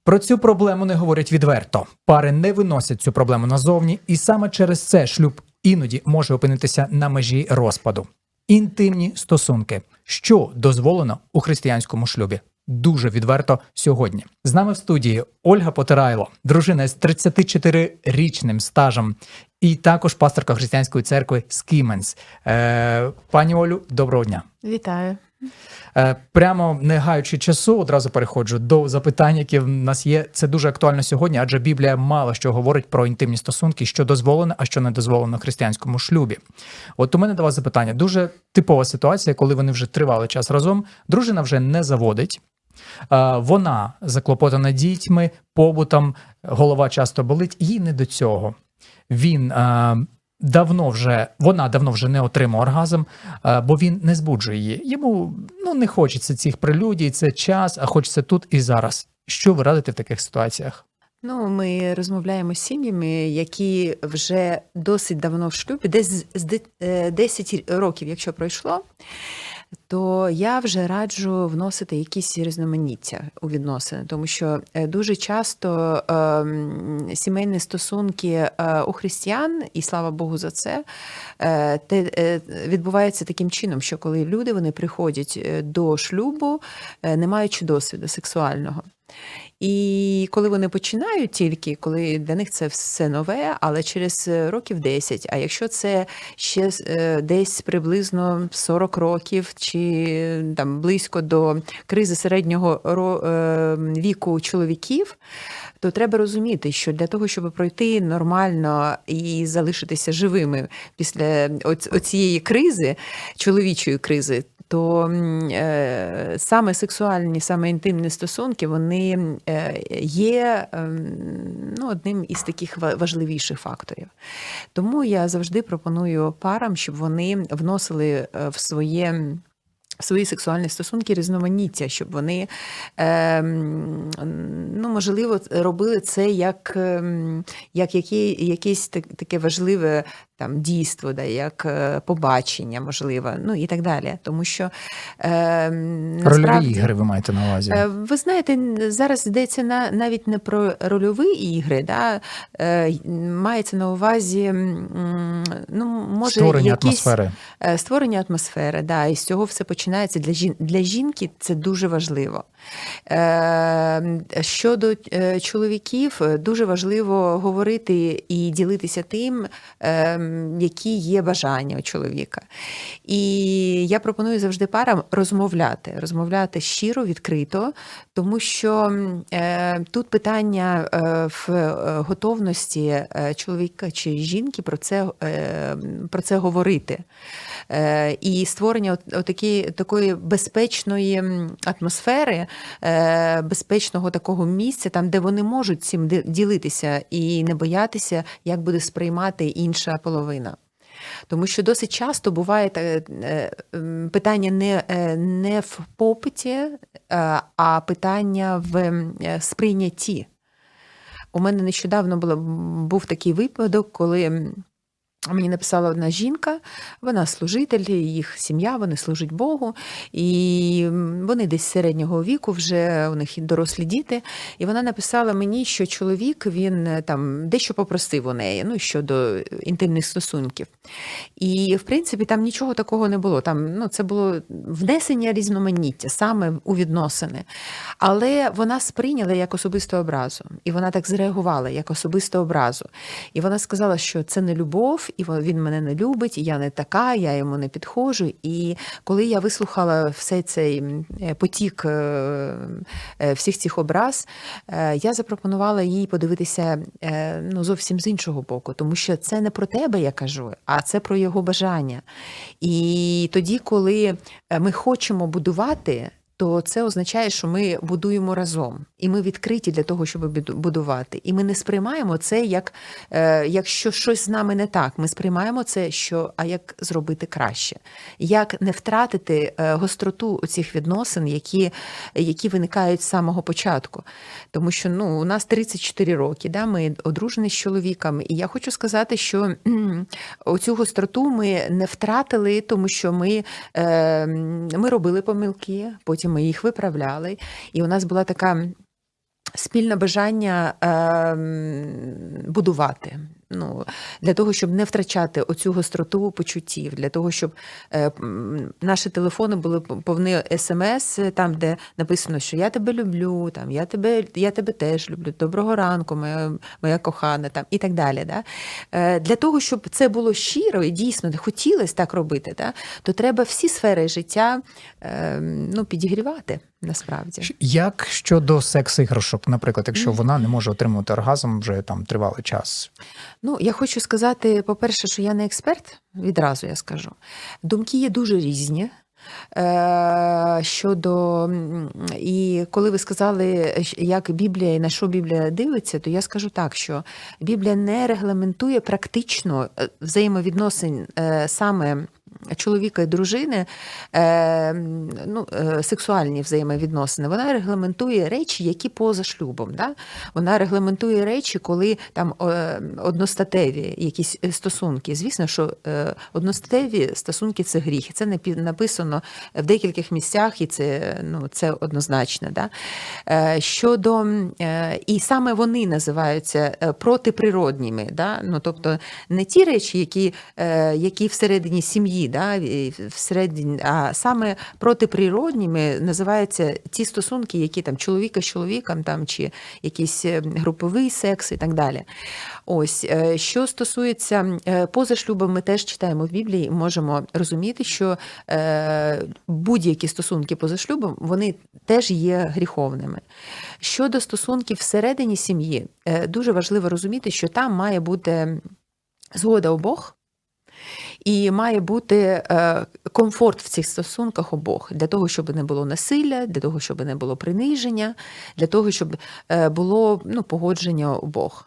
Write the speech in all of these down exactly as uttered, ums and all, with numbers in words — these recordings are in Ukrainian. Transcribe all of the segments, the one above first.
Про цю проблему не говорять відверто. Пари не виносять цю проблему назовні, і саме через це шлюб іноді може опинитися на межі розпаду. Інтимні стосунки. Що дозволено у християнському шлюбі? Дуже відверто сьогодні. З нами в студії Ольга Потирайло, дружина з тридцятичотирирічним стажем і також пасторка християнської церкви Скіменс. Е, пані Олю, доброго дня. Вітаю. Е, прямо не гаючи часу, одразу переходжу до запитань, які в нас є. Це дуже актуально сьогодні, адже Біблія мало що говорить про інтимні стосунки, що дозволено, а що не дозволено в християнському шлюбі. От у мене до вас запитання. Дуже типова ситуація, коли вони вже тривалий час разом, дружина вже не заводить, е, вона заклопотана дітьми, побутом, голова часто болить, їй не до цього. Він е, давно вже, вона давно вже не отримує оргазм, е, бо він не збуджує її. Йому ну, не хочеться цих прелюдій, це час, а хочеться тут і зараз. Що ви радите в таких ситуаціях? Ну, ми розмовляємо з сім'ями, які вже досить давно в шлюбі, десь з десять років, якщо пройшло, то я вже раджу вносити якісь різноманіття у відносини, тому що дуже часто е, сімейні стосунки е, у християн, і слава Богу за це, е, те, е, відбувається таким чином, що коли люди вони приходять до шлюбу, е, не маючи досвіду сексуального. І коли вони починають тільки, коли для них це все нове, але через років десять, а якщо це ще десь приблизно сорок років чи там близько до кризи середнього віку чоловіків, то треба розуміти, що для того, щоб пройти нормально і залишитися живими після оцієї кризи, чоловічої кризи, то е, саме сексуальні, саме інтимні стосунки, вони е, є е, ну, одним із таких важливіших факторів. Тому я завжди пропоную парам, щоб вони вносили в своє... свої сексуальні стосунки різноманіття, щоб вони, е, ну, можливо, робили це як, як які, якесь таке важливе там, дійство, да, як побачення, можливо, ну і так далі. Тому що е, насправді... Рольові ігри ви маєте на увазі? Е, ви знаєте, зараз йдеться на, навіть не про рольові ігри, да, е, мається на увазі ну, може, створення якісь, атмосфери. Створення атмосфери, да, і з цього все починається. Для, жін... Для жінки це дуже важливо. Е, щодо е, чоловіків, дуже важливо говорити і ділитися тим, е, які є бажання у чоловіка. І я пропоную завжди парам розмовляти, розмовляти щиро, відкрито, тому що е, тут питання е, в готовності чоловіка чи жінки про це, е, про це говорити. Е, і створення отакі, такої безпечної атмосфери, е, безпечного такого місця, там, де вони можуть цим ділитися і не боятися, як буде сприймати інша половина. Тому що досить часто буває питання не, не в попиті, а питання в сприйнятті. У мене нещодавно було, був такий випадок, коли мені написала одна жінка, вона служитель, їх сім'я, вони служать Богу, і вони десь середнього віку, вже у них дорослі діти, і вона написала мені, що чоловік, він там дещо попросив у неї, ну, щодо інтимних стосунків. І, в принципі, там нічого такого не було, там, ну, це було внесення різноманіття саме у відносини. Але вона сприйняла як особисту образу, і вона так зреагувала як особисту образу. І вона сказала, що це не любов, і він мене не любить, і я не така, я йому не підходжу. І коли я вислухала все цей потік всіх цих образ, я запропонувала їй подивитися ну, зовсім з іншого боку, тому що це не про тебе, я кажу, а це про його бажання. І тоді, коли ми хочемо будувати, то це означає, що ми будуємо разом. І ми відкриті для того, щоб будувати. І ми не сприймаємо це, як, е, якщо щось з нами не так. Ми сприймаємо це, що, а як зробити краще. Як не втратити е, гостроту цих відносин, які, які виникають з самого початку. Тому що ну, у нас тридцять чотири роки, да, ми одружені з чоловіком. І я хочу сказати, що оцю гостроту ми не втратили, тому що ми, е, ми робили помилки, потім ми їх виправляли. І у нас була така спільне бажання е, будувати. Ну, для того, щоб не втрачати оцю гостроту почуттів, для того, щоб е, наші телефони були повні смс, там, де написано, що я тебе люблю, там, я тебе, я тебе теж люблю, доброго ранку, моя, моя кохана, там, і так далі. Да? Е, для того, щоб це було щиро і дійсно хотілося так робити, да? То треба всі сфери життя е, ну, підігрівати. Насправді. Як щодо секс-іграшок, наприклад, якщо вона не може отримувати оргазм вже там тривалий час? Ну, я хочу сказати, по-перше, що я не експерт, відразу я скажу. Думки є дуже різні. Е, щодо, і коли ви сказали, як Біблія і на що Біблія дивиться, то я скажу так, що Біблія не регламентує практично взаємовідносин е, саме чоловіка і дружини, е, ну, е, сексуальні взаємовідносини. Вона регламентує речі, які поза шлюбом. Да? Вона регламентує речі, коли там е, одностатеві якісь стосунки. Звісно, що е, одностатеві стосунки – це гріх. Це написано в декількох місцях, і це, ну, це однозначно. Да? Е, щодо, е, і саме вони називаються протиприродніми. Да? Ну, тобто не ті речі, які, е, які всередині сім'ї, да, всередині, а саме протиприродніми називаються ті стосунки, які там чоловіка з чоловіком, там, чи якийсь груповий секс і так далі. Ось, що стосується поза шлюбом, ми теж читаємо в Біблії і можемо розуміти, що будь-які стосунки поза шлюбом, вони теж є гріховними. Щодо стосунків всередині сім'ї, дуже важливо розуміти, що там має бути згода обох, і має бути комфорт в цих стосунках обох, для того, щоб не було насилля, для того, щоб не було приниження, для того, щоб було, ну, погодження обох.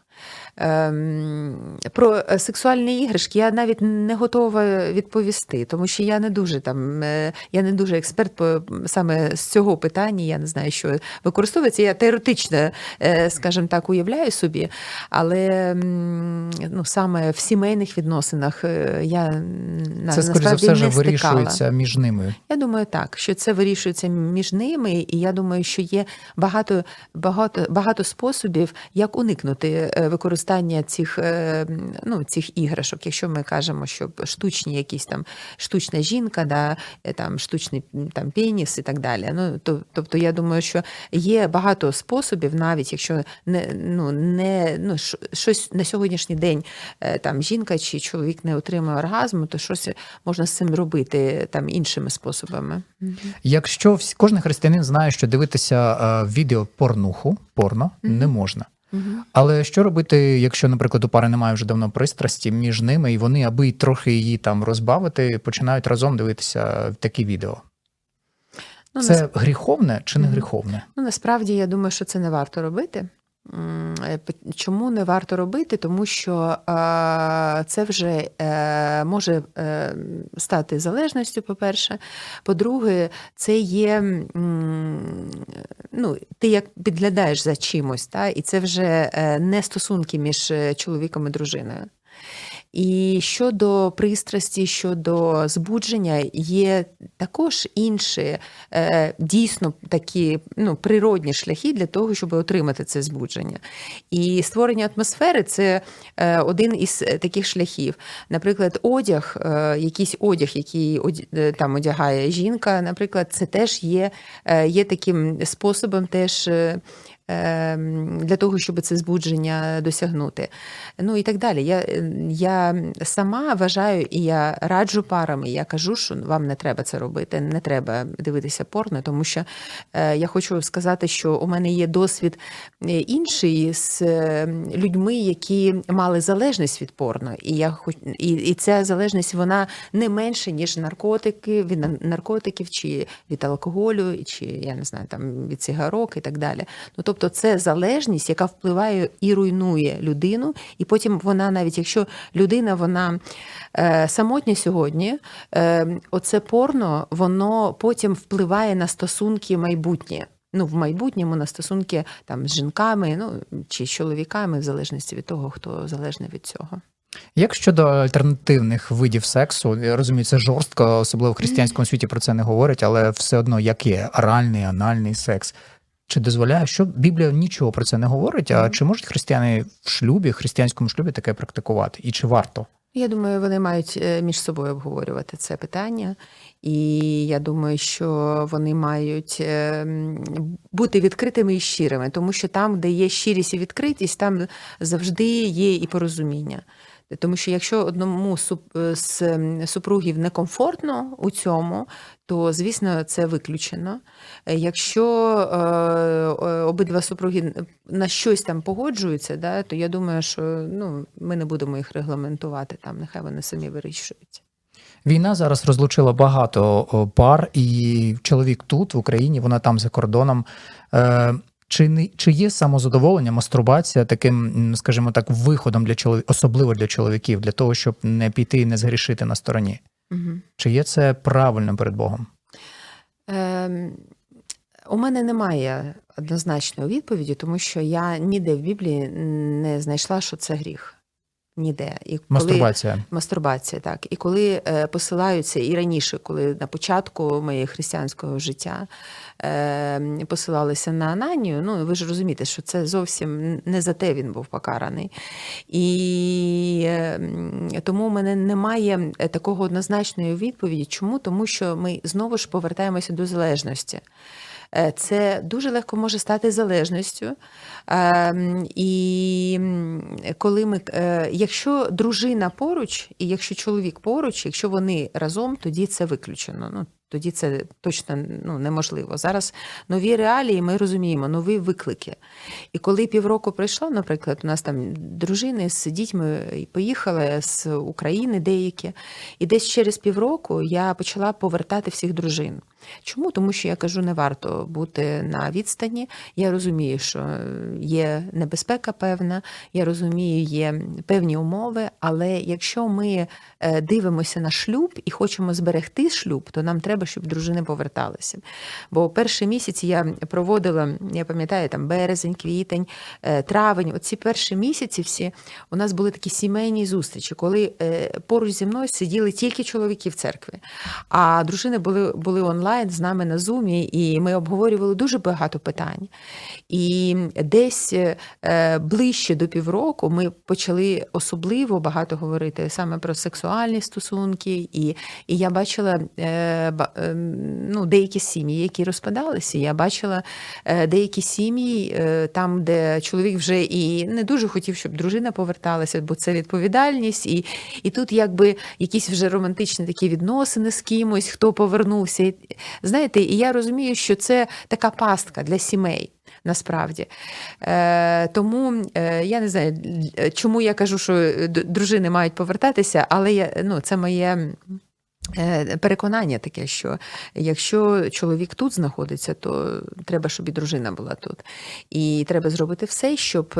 Про сексуальні іграшки я навіть не готова відповісти, тому що я не дуже там, я не дуже експерт по, саме з цього питання, я не знаю, що використовується. Я теоретично, скажімо так, уявляю собі, але, ну, саме в сімейних відносинах я це, скоріше за все, вже вирішується між ними. Я думаю, так, що це вирішується між ними, і я думаю, що є багато, багато, багато способів, як уникнути використання цих, ну, цих іграшок. Якщо ми кажемо, що штучні якісь там, штучна жінка, да, там, штучний там, пеніс і так далі. Ну, то, тобто, я думаю, що є багато способів, навіть якщо не, ну, не, ну, щось на сьогоднішній день там, жінка чи чоловік не отримує оргазму, то щось можна з цим робити там, іншими способами. Якщо кожен християнин знає, що дивитися відео порнуху, порно, mm-hmm. не можна. Угу. Але що робити, якщо, наприклад, у пари немає вже давно пристрасті між ними, і вони, аби трохи її там розбавити, починають разом дивитися такі відео? Ну, це насп... гріховне чи не гріховне? Ну, насправді, я думаю, що це не варто робити. Чому не варто робити? Тому що це вже може стати залежністю, по-перше. По-друге, це є, ну, ти як підглядаєш за чимось, та? І це вже не стосунки між чоловіком і дружиною. І щодо пристрасті, щодо збудження, є також інші, дійсно такі, ну, природні шляхи для того, щоб отримати це збудження. І створення атмосфери – це один із таких шляхів. Наприклад, одяг, якийсь одяг, який там одягає жінка, наприклад, це теж є, є таким способом теж для того, щоб це збудження досягнути. Ну і так далі. Я, я сама вважаю, і я раджу парам, і я кажу, що вам не треба це робити, не треба дивитися порно, тому що я хочу сказати, що у мене є досвід інший з людьми, які мали залежність від порно. І, я, і, і ця залежність, вона не менше, ніж наркотики, від наркотиків, чи від алкоголю, чи, я не знаю, там, від цигарок і так далі. Ну, тобто це залежність, яка впливає і руйнує людину, і потім вона, навіть якщо людина, вона е, самотня сьогодні, е, оце порно, воно потім впливає на стосунки майбутнє. Ну, в майбутньому на стосунки там, з жінками, ну, чи з чоловіками, в залежності від того, хто залежний від цього. Як щодо альтернативних видів сексу, я розумію, це жорстко, особливо в християнському світі про це не говорять, але все одно, як є оральний, анальний секс. Чи дозволяє, що Біблія нічого про це не говорить, а чи можуть християни в шлюбі, в християнському шлюбі таке практикувати? І чи варто? Я думаю, вони мають між собою обговорювати це питання. І я думаю, що вони мають бути відкритими і щирими, тому що там, де є щирість і відкритість, там завжди є і порозуміння. Тому що якщо одному з супругів некомфортно у цьому, то, звісно, це виключено. Якщо обидва супруги на щось там погоджуються, да, то я думаю, що ну, ми не будемо їх регламентувати, там, нехай вони самі вирішують. Війна зараз розлучила багато пар, і чоловік тут, в Україні, вона там за кордоном. Чи не чи є самозадоволення, мастурбація таким, скажімо так, виходом для чоловіків, особливо для чоловіків, для того, щоб не піти і не згрішити на стороні? Угу. Чи є це правильно перед Богом? Е, у мене немає однозначної відповіді, тому що я ніде в Біблії не знайшла, що це гріх. Ніде. І коли, мастурбація. Мастурбація, так. І коли е, посилаються, і раніше, коли на початку моєї християнського життя е, посилалися на Ананію, ну, ви ж розумієте, що це зовсім не за те він був покараний. І е, тому в мене немає такого однозначної відповіді. Чому? Тому що ми знову ж повертаємося до залежності. Це дуже легко може стати залежністю. І коли ми, якщо дружина поруч, і якщо чоловік поруч, якщо вони разом, тоді це виключено. Ну, тоді це точно ну, неможливо. Зараз нові реалії, ми розуміємо, нові виклики. І коли півроку пройшло, наприклад, у нас там дружини з дітьми поїхали з України деякі, і десь через півроку я почала повертати всіх дружин. Чому? Тому що я кажу, не варто бути на відстані. Я розумію, що є небезпека певна, я розумію, є певні умови, але якщо ми дивимося на шлюб і хочемо зберегти шлюб, то нам треба, щоб дружини поверталися. Бо перші місяці я проводила, я пам'ятаю, там березень, квітень, травень, оці перші місяці всі, у нас були такі сімейні зустрічі, коли поруч зі мною сиділи тільки чоловіки в церкві, а дружини були, були онлайн, з нами на Зумі, і ми обговорювали дуже багато питань. І десь ближче до півроку ми почали особливо багато говорити саме про сексуальні стосунки, і, і я бачила ну, деякі сім'ї, які розпадалися, я бачила деякі сім'ї там, де чоловік вже і не дуже хотів, щоб дружина поверталася, бо це відповідальність, і, і тут якби якісь вже романтичні такі відносини з кимось, хто повернувся. Знаєте, і я розумію, що це така пастка для сімей, насправді. Е, тому е, я не знаю, чому я кажу, що дружини мають повертатися, але я, ну, це моє переконання таке, що якщо чоловік тут знаходиться, то треба, щоб і дружина була тут. І треба зробити все, щоб,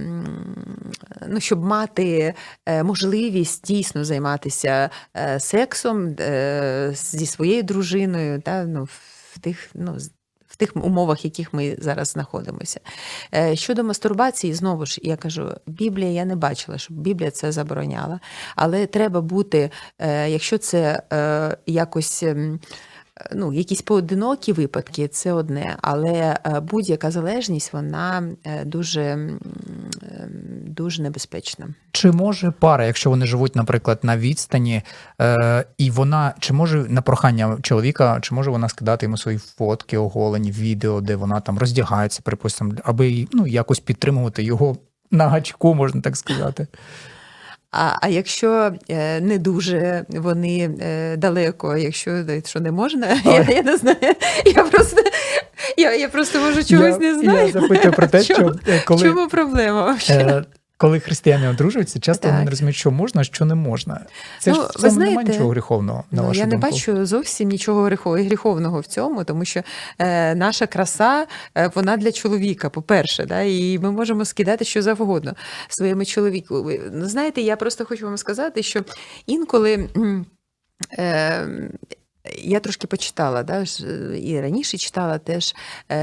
ну, щоб мати можливість дійсно займатися сексом зі своєю дружиною, та, ну, в тих, ну, в тих умовах, в яких ми зараз знаходимося. Щодо мастурбації, знову ж, я кажу, Біблія, я не бачила, щоб Біблія це забороняла. Але треба бути, якщо це якось, ну, якісь поодинокі випадки, це одне. Але будь-яка залежність, вона дуже, дуже небезпечна. Чи може пара, якщо вони живуть, наприклад, на відстані, е, і вона, чи може на прохання чоловіка, чи може вона скидати йому свої фотки, оголені, відео, де вона там роздягається, припустимо, аби, ну, якось підтримувати його на гачку, можна так сказати? А, а якщо е, не дуже вони е, далеко, якщо що не можна, я, я не знаю, я просто, я, я просто може чогось я, не знаю. Я запитую про те, що коли... Чому проблема взагалі? Коли християни одружуються, часто так. вони не розуміють, що можна, а що не можна. Це ну, ж в цьому немає нічого гріховного, на ну, вашу я думку. Я не бачу зовсім нічого гріховного в цьому, тому що е, наша краса, е, вона для чоловіка, по-перше, да, і ми можемо скидати що завгодно своєму чоловіку. Знаєте, я просто хочу вам сказати, що інколи... Е, Я трошки почитала, да, і раніше читала теж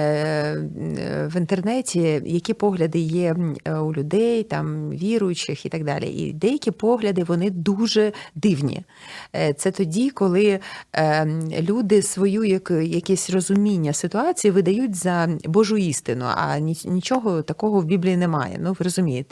в інтернеті, які погляди є у людей, там, віруючих і так далі. І деякі погляди, вони дуже дивні. Це тоді, коли люди свою якесь розуміння ситуації видають за Божу істину, а нічого такого в Біблії немає, ну, ви розумієте.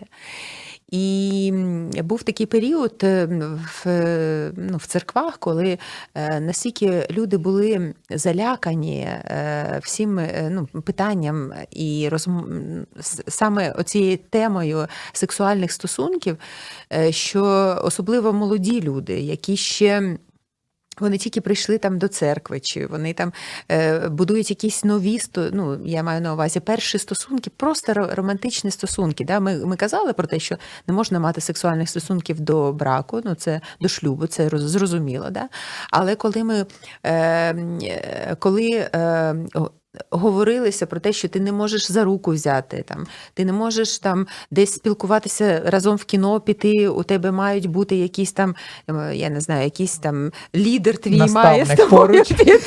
І був такий період в, ну, в церквах, коли настільки люди були залякані всім, ну, питанням і розм... саме оцією темою сексуальних стосунків, що особливо молоді люди, які ще... Вони тільки прийшли там до церкви, чи вони там е, будують якісь нові, ну, я маю на увазі, перші стосунки, просто романтичні стосунки. Да? Ми, ми казали про те, що не можна мати сексуальних стосунків до браку, ну, це до шлюбу, це зрозуміло. Да? Але коли ми, е, коли е, говорилися про те, що ти не можеш за руку взяти, там, ти не можеш там десь спілкуватися разом в кіно, піти, у тебе мають бути якісь там, я не знаю, якийсь там лідер твій має з тобою піти,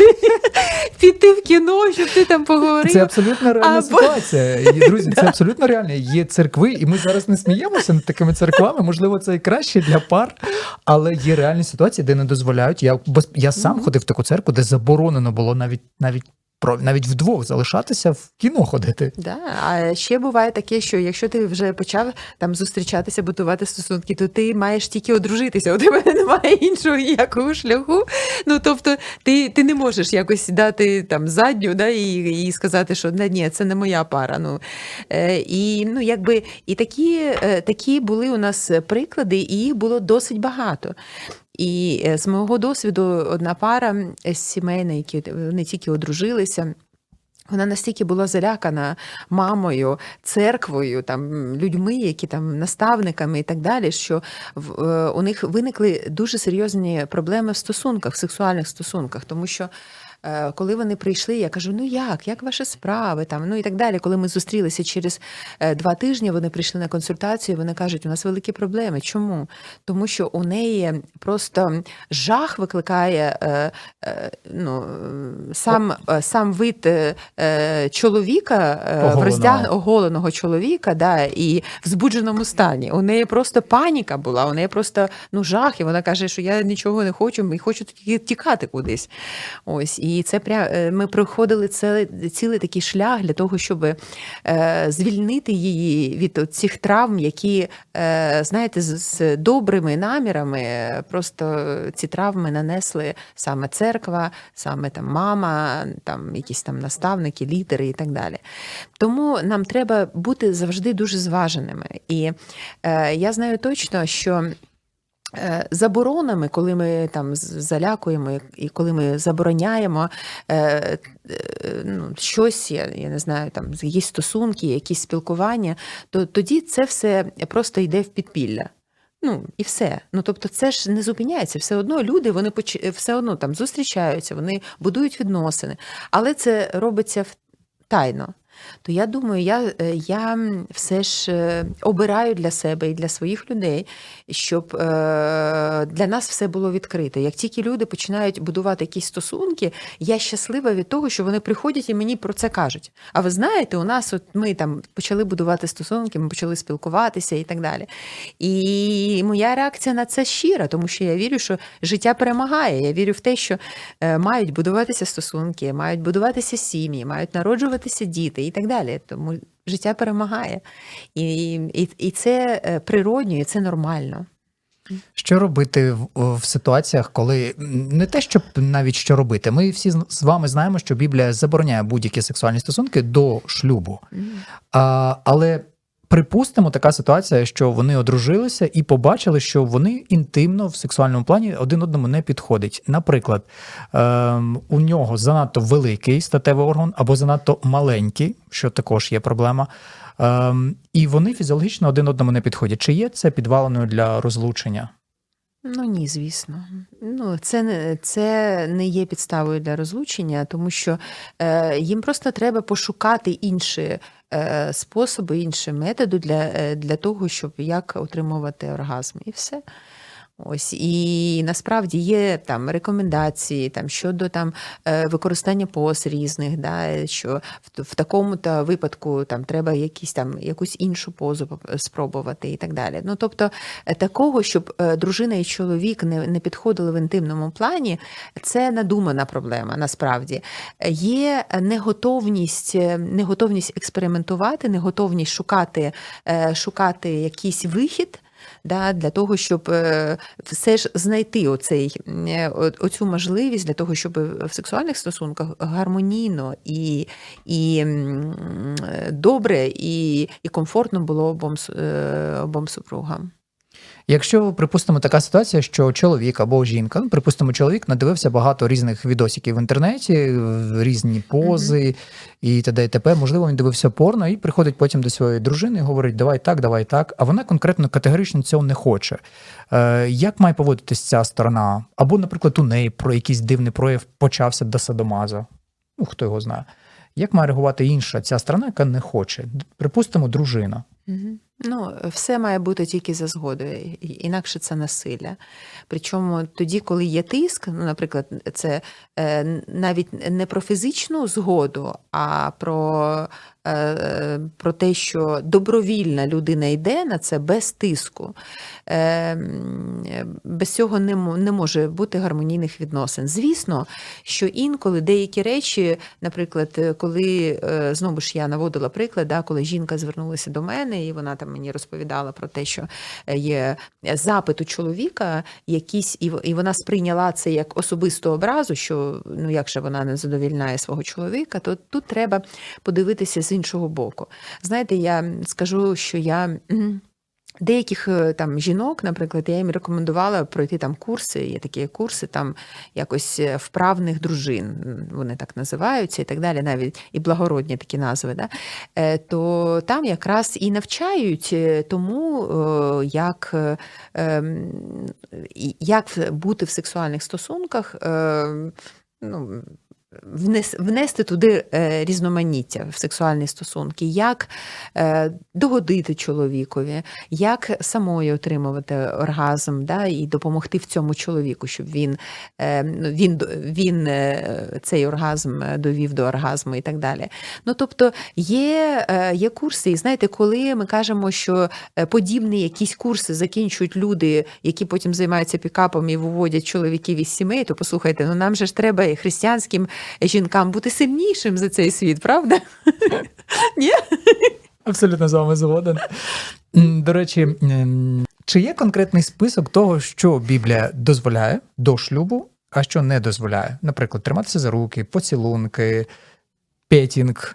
піти в кіно, щоб ти там поговорив. Це абсолютно реальна Або... ситуація. Друзі, це абсолютно реально. Є церкви, і ми зараз не сміємося над такими церквами, можливо, це і краще для пар, але є реальні ситуації, де не дозволяють. Я, я сам mm-hmm. ходив в таку церкву, де заборонено було навіть навіть навіть вдвох залишатися, в кіно ходити. Да, а ще буває таке, що якщо ти вже почав там зустрічатися, будувати стосунки, то ти маєш тільки одружитися, у тебе немає іншого ніякого шляху. Ну, тобто, ти, ти не можеш якось дати там задню, да, і, і сказати, що ні, це не моя пара. Ну, е, і, ну, якби, і такі, е, такі були у нас приклади, і їх було досить багато. І з мого досвіду одна пара сімейна, які не тільки одружилися, вона настільки була залякана мамою, церквою, там, людьми, які там наставниками і так далі, що в, у них виникли дуже серйозні проблеми в стосунках, в сексуальних стосунках, тому що коли вони прийшли, я кажу, ну як, як ваші справи, там, ну і так далі. Коли ми зустрілися через два тижні, вони прийшли на консультацію, вони кажуть, у нас великі проблеми. Чому? Тому що у неї просто жах викликає ну, сам, сам вид чоловіка, в роздяг... оголеного чоловіка, да, і в збудженому стані. У неї просто паніка була, у неї просто ну, жах, і вона каже, що я нічого не хочу, і хочу тікати кудись. Ось. І це прям ми проходили цілий, цілий такий шлях для того, щоб е, звільнити її від цих травм, які, е, знаєте, з, з добрими намірами просто ці травми нанесли саме церква, саме там мама, там якісь там наставники, лідери і так далі. Тому нам треба бути завжди дуже зваженими. І е, я знаю точно, що заборонами, коли ми там залякуємо і коли ми забороняємо е, ну, щось, я, я не знаю, там якісь стосунки, якісь спілкування, то тоді це все просто йде в підпілля. Ну, і все. Ну, тобто це ж не зупиняється. Все одно люди, вони поч... все одно там зустрічаються, вони будують відносини. Але це робиться тайно. То я думаю, я, я все ж обираю для себе і для своїх людей, щоб для нас все було відкрито. Як тільки люди починають будувати якісь стосунки, я щаслива від того, що вони приходять і мені про це кажуть. А ви знаєте, у нас от ми там почали будувати стосунки, ми почали спілкуватися і так далі. І моя реакція на це щира, тому що я вірю, що життя перемагає. Я вірю в те, що мають будуватися стосунки, мають будуватися сім'ї, мають народжуватися діти і так далі. Тому життя перемагає. І, і, і це природньо, і це нормально. Що робити в, в ситуаціях, коли не те, щоб навіть що робити. Ми всі з вами знаємо, що Біблія забороняє будь-які сексуальні стосунки до шлюбу. Mm. А, але припустимо, така ситуація, що вони одружилися і побачили, що вони інтимно в сексуальному плані один одному не підходять. Наприклад, ем, у нього занадто великий статевий орган або занадто маленький, що також є проблема, ем, і вони фізіологічно один одному не підходять. Чи є це підваленою для розлучення? Ну, ні, звісно. Ну, це не, це не є підставою для розлучення, тому що е, їм просто треба пошукати інші е, способи, інші методи для, для того, щоб як отримувати оргазм. І все. Ось, і насправді є там рекомендації там щодо там використання поз різних, да, що в, в такому-то випадку там треба якісь там якусь іншу позу спробувати і так далі. Ну, тобто такого, щоб дружина і чоловік не, не підходили в інтимному плані, це надумана проблема, насправді. Є неготовність, неготовність експериментувати, неготовність шукати, шукати якийсь вихід, да, для того, щоб все ж знайти оцей, оцю можливість для того, щоб в сексуальних стосунках гармонійно і, і добре, і, і комфортно було обом, обом супругам. Якщо, припустимо, така ситуація, що чоловік або жінка, ну, припустимо, чоловік надивився багато різних відосиків в інтернеті, різні пози mm-hmm. і т.д. і т.п. Можливо, він дивився порно і приходить потім до своєї дружини і говорить, давай так, давай так, а вона конкретно категорично цього не хоче. Е, як має поводитись ця сторона? Або, наприклад, у неї про якийсь дивний прояв почався до садомаза. Ну, хто його знає. Як має реагувати інша ця сторона, яка не хоче? Припустимо, дружина. Mm-hmm. Ну, все має бути тільки за згодою, інакше це насилля. Причому тоді, коли є тиск, ну, наприклад, це навіть не про фізичну згоду, а про, про те, що добровільна людина йде на це без тиску. Без цього не може бути гармонійних відносин. Звісно, що інколи деякі речі, наприклад, коли, знову ж я наводила приклад, да, коли жінка звернулася до мене, і вона там мені розповідала про те, що є запит у чоловіка якийсь, і вона сприйняла це як особисту образу, що, ну, як же вона не задовільняє свого чоловіка, то тут треба подивитися з іншого боку. Знаєте, я скажу, що я... Деяких там жінок, наприклад, я їм рекомендувала пройти там курси, є такі курси там якось вправних дружин, вони так називаються і так далі, навіть і благородні такі назви, да? То там якраз і навчають тому, як, як бути в сексуальних стосунках, ну, внести туди різноманіття в сексуальні стосунки, як догодити чоловікові, як самою отримувати оргазм, да, і допомогти в цьому чоловіку, щоб він, він, він цей оргазм довів до оргазму і так далі. Ну, тобто є, є курси, і знаєте, коли ми кажемо, що подібні якісь курси закінчують люди, які потім займаються пікапом і виводять чоловіків із сімей, то послухайте, ну нам же ж треба і християнським жінкам бути сильнішим за цей світ, правда? Ні? Абсолютно з вами згоден. До речі, чи є конкретний список того, що Біблія дозволяє до шлюбу, а що не дозволяє? Наприклад, триматися за руки, поцілунки, петінг.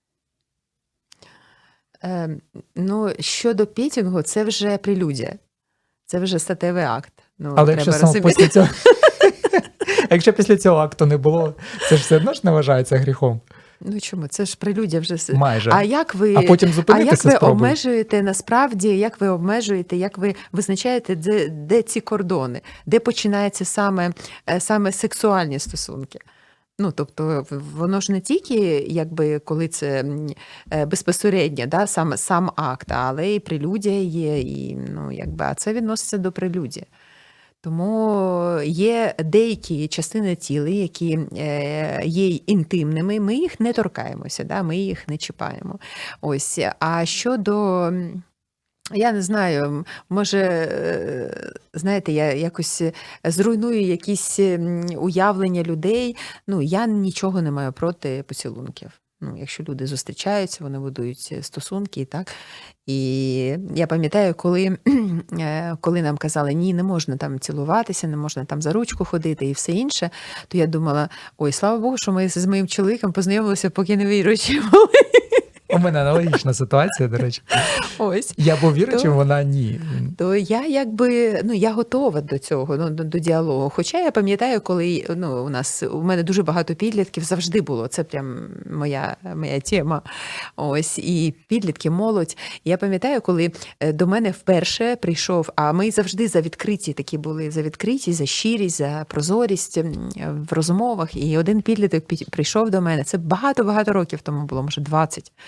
Е, ну, щодо петінгу, це вже прелюдія. Це вже статевий акт. Ну, але якщо саме після цього... А якщо після цього акту не було, це ж все одно ж не вважається гріхом? Ну чому? Це ж прелюдія вже... Майже. А як ви, а потім зупинитися а як ви спробуй. обмежуєте, насправді, як ви обмежуєте, як ви визначаєте, де, де ці кордони? Де починаються саме, саме сексуальні стосунки? Ну, тобто, воно ж не тільки, якби, коли це безпосередньо, да, сам, сам акт, але і прелюдія є, і, ну, якби, а це відноситься до прелюдії. Тому є деякі частини тіла, які є інтимними, ми їх не торкаємося, да, ми їх не чіпаємо. Ось. А щодо, я не знаю, може, знаєте, я якось зруйную якісь уявлення людей, ну, я нічого не маю проти поцілунків. Ну, якщо люди зустрічаються, вони будують стосунки і так. І я пам'ятаю, коли, коли нам казали, ні, не можна там цілуватися, не можна там за ручку ходити і все інше, то я думала, ой, слава Богу, що ми з моїм чоловіком познайомилися, поки не віруючі були. У мене аналогічна ситуація, до речі. Ось. Я був віруючим, вона ні. То я якби, ну, я готова до цього, ну, до, до діалогу. Хоча я пам'ятаю, коли, ну, у нас, у мене дуже багато підлітків завжди було. Це прям моя, моя тема. Ось, і підлітки, молодь. Я пам'ятаю, коли до мене вперше прийшов, а ми завжди за відкриті такі були, за відкриті, за щирість, за прозорість в розмовах. І один підліток прийшов до мене, це багато-багато років тому було, може двадцять.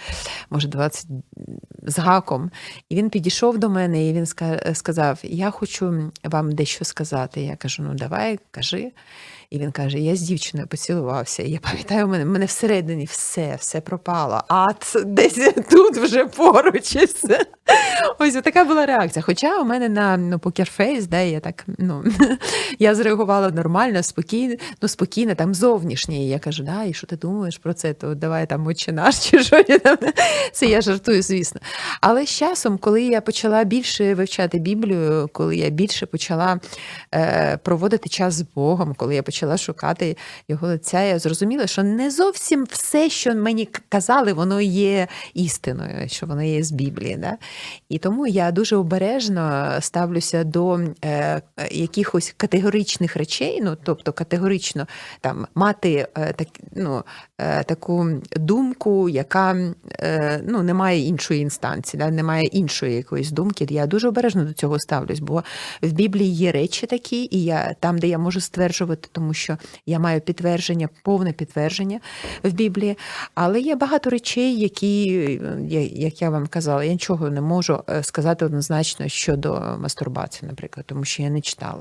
може, двадцять з гаком. І він підійшов до мене, і він сказав, я хочу вам дещо сказати. Я кажу, ну давай, кажи. І він каже, я з дівчиною поцілувався. І я пам'ятаю, у мене, мене всередині все, все пропало. Ад десь тут вже поруч. І все. Ось така була реакція. Хоча у мене на ну, покерфейс, да, я так, ну, я зреагувала нормально, спокійно, ну, спокійно, там зовнішнє. І я кажу, да, і що ти думаєш про це? То давай там «Отче наш» чи що. Це я жартую, звісно. Але з часом, коли я почала більше вивчати Біблію, коли я більше почала е, проводити час з Богом, коли я почала шукати його лиця, я зрозуміла, що не зовсім все, що мені казали, воно є істиною, що воно є з Біблії. Да? І тому я дуже обережно ставлюся до е, якихось категоричних речей, ну, тобто категорично там, мати е, так, ну, е, таку думку, яка е, ну, не має іншої інстанції, да? Немає іншої якоїсь думки. Я дуже обережно до цього ставлюсь, бо в Біблії є речі такі, і я там, де я можу стверджувати, тому що я маю підтвердження, повне підтвердження в Біблії, але є багато речей, які, як я вам казала, я нічого не можу сказати однозначно щодо мастурбації, наприклад, тому що я не читала,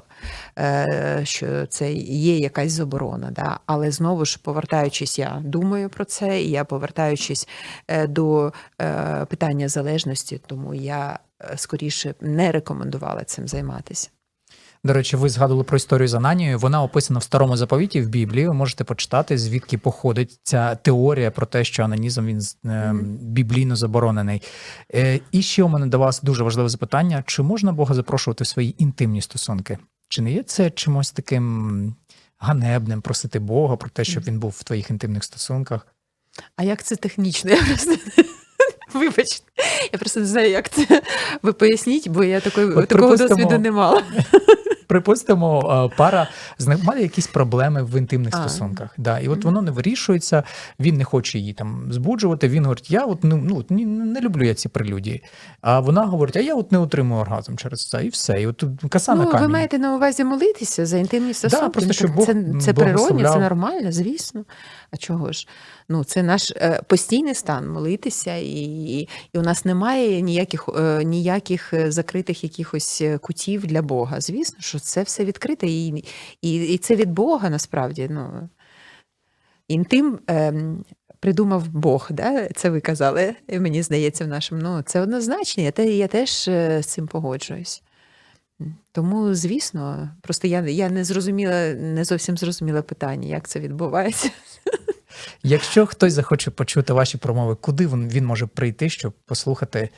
що це є якась заборона. Да? Але знову ж, повертаючись, я думаю про це, і я повертаючись до питання залежності, тому я скоріше не рекомендувала цим займатися. До речі, ви згадували про історію з Ананією. Вона описана в Старому Заповіті, в Біблії. Ви можете почитати, звідки походить ця теорія про те, що анонізм, він е, біблійно заборонений. Е, і ще у мене до вас дуже важливе запитання. Чи можна Бога запрошувати в свої інтимні стосунки? Чи не є це чимось таким ганебним просити Бога про те, щоб він був в твоїх інтимних стосунках? А як це технічно? Я просто... Вибачте, я просто не знаю, як це ви поясніть, бо я такої, От, такого досвіду не мала. Припустимо, пара з ним має якісь проблеми в інтимних А. стосунках. Да, і от воно не вирішується, він не хоче її там збуджувати, він говорить, я от ну, ну ні, не люблю я ці прелюдії. А вона говорить, а я от не отримую оргазм через це, і все. І от коса ну, на камінь. Ви маєте на увазі молитися за інтимні стосунки? Да, просто, щоб Бог це це природне, благословляв. це нормально, звісно. А чого ж? Ну, це наш е, постійний стан молитися, і, і у нас немає ніяких, е, ніяких закритих якихось кутів для Бога. Звісно, що це все відкрите, і, і, і це від Бога насправді. Ну, інтим е, придумав Бог, да? Це ви казали, мені здається, в нашому. Ну, це однозначно, я, те, я теж з цим погоджуюсь. Тому, звісно, просто я, я не зрозуміла, не зовсім зрозуміла питання, як це відбувається. Якщо хтось захоче почути ваші промови, куди він, він може прийти, щоб послухати?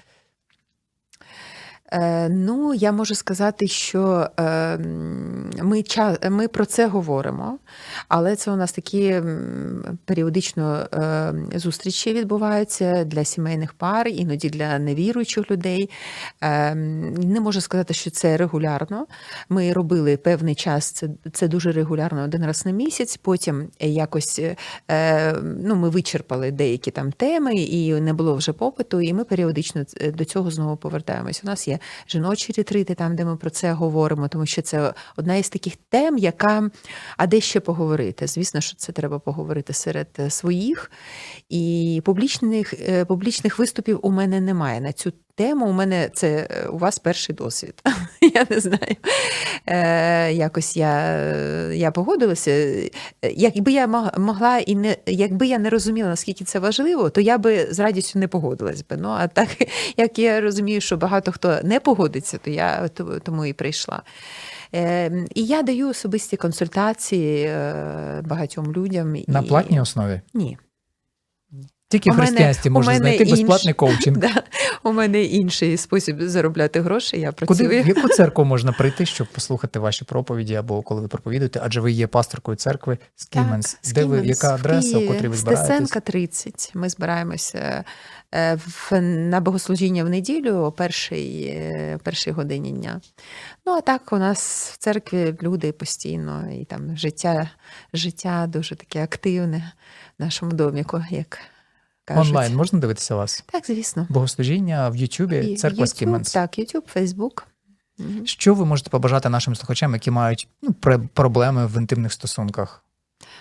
Е, ну, я можу сказати, що е, ми, ми про це говоримо, але це у нас такі періодично е, зустрічі відбуваються для сімейних пар, іноді для невіруючих людей. Е, не можу сказати, що це регулярно. Ми робили певний час, це, це дуже регулярно, один раз на місяць, потім якось е, ну, ми вичерпали деякі там теми, і не було вже попиту, і ми періодично до цього знову повертаємось. У нас є жіночі ретрити, там, де ми про це говоримо, тому що це одна із таких тем, яка, а де ще поговорити? Звісно, що це треба поговорити серед своїх, і публічних, публічних виступів у мене немає на цю тему. У мене це у вас перший досвід. Я не знаю. Е, якось я, я погодилася. Якби я могла і не, якби я не розуміла, наскільки це важливо, то я би з радістю не погодилась би. Ну, а так, як я розумію, що багато хто не погодиться, то я тому і прийшла. Е, і я даю особисті консультації багатьом людям. На і... платній основі? Ні. Тільки в християнстві можна знайти інш... безплатний коучинг. Да, у мене інший спосіб заробляти гроші, я працюю. Куди, в яку церкву можна прийти, щоб послухати ваші проповіді, або коли ви проповідуєте? Адже ви є пасторкою церкви Скіменс. Де ви, яка адреса, в котрій ви збираєтесь? Стеценка, тридцять. Ми збираємося в, на богослужіння в неділю о першій, першій годині дня. Ну, а так у нас в церкві люди постійно, і там життя, життя дуже таке активне в нашому доміку, як кажуть. Онлайн можна дивитися вас? Так, звісно. Богослужіння в Ютубі, церква Скіменс. Так, Ютуб, Фейсбук. Що ви можете побажати нашим слухачам, які мають ну, проблеми в інтимних стосунках?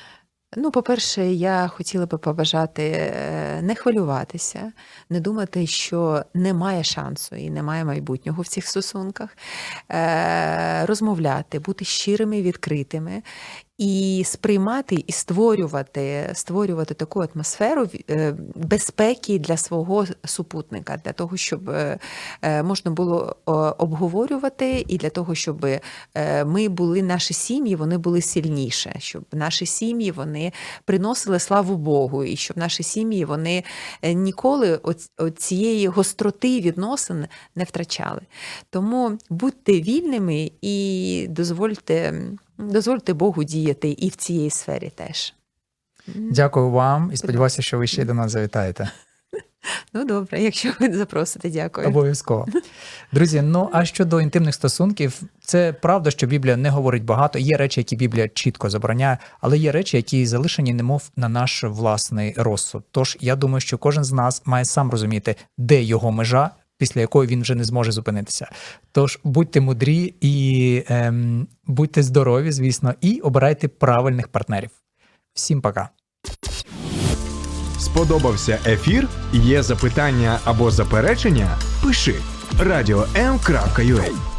Ну, по-перше, я хотіла би побажати не хвилюватися, не думати, що немає шансу і немає майбутнього в цих стосунках, розмовляти, бути щирими, відкритими і сприймати і створювати, створювати таку атмосферу безпеки для свого супутника, для того, щоб можна було обговорювати і для того, щоб ми були, наші сім'ї, вони були сильніше, щоб наші сім'ї, вони приносили славу Богу, і щоб наші сім'ї, вони ніколи цієї гостроти відносин не втрачали. Тому будьте вільними і дозвольте Дозвольте Богу діяти і в цій сфері теж. Дякую вам і сподіваюся, що ви ще до нас завітаєте. Ну, добре, якщо ви запросите, дякую. Обов'язково. Друзі, ну а щодо інтимних стосунків, це правда, що Біблія не говорить багато. Є речі, які Біблія чітко забороняє, але є речі, які залишені немов на наш власний розсуд. Тож, я думаю, що кожен з нас має сам розуміти, де його межа, після якої він вже не зможе зупинитися. Тож будьте мудрі і ем, будьте здорові, звісно, і обирайте правильних партнерів. Всім пока. Сподобався ефір? Є запитання або заперечення? Пиши радіо ем крапка ю а.